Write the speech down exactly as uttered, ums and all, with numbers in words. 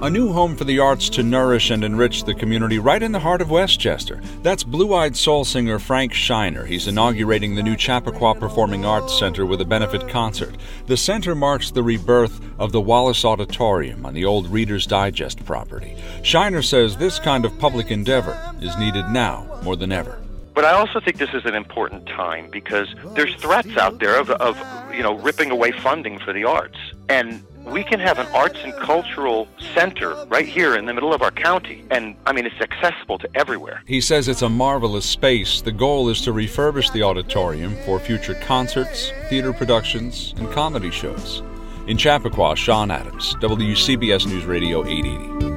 A new home for the arts to nourish and enrich the community right in the heart of Westchester. That's blue-eyed soul singer Frank Shiner. He's inaugurating the new Chappaqua Performing Arts Center with a benefit concert. The center marks the rebirth of the Wallace Auditorium on the old Reader's Digest property. Shiner says this kind of public endeavor is needed now more than ever. But I also think this is an important time because there's threats out there of, of you know, ripping away funding for the arts. And we can have an arts and cultural center right here in the middle of our county. And, I mean, it's accessible to everywhere. He says it's a marvelous space. The goal is to refurbish the auditorium for future concerts, theater productions, and comedy shows. In Chappaqua, Sean Adams, W C B S News Radio eight eighty.